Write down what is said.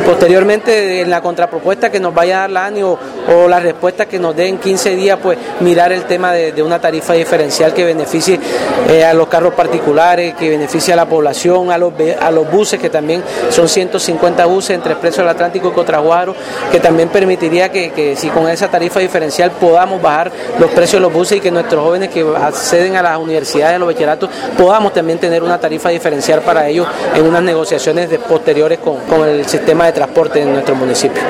Posteriormente, en la contrapropuesta que nos vaya a dar la ANI o la respuesta que nos dé en 15 días, pues mirar el tema de una tarifa diferencial que beneficie a los carros particulares, que beneficie a la población, a los buses, que también son 150 buses entre Expreso del Atlántico y Cotraguaro, que también permitiría que si con esa tarifa diferencial podamos bajar los precios de los buses y que nuestros jóvenes que acceden a las universidades, a los bachilleratos, podamos también tener una tarifa diferencial para ellos en unas negociaciones posteriores con el sistema de transporte en nuestro municipio.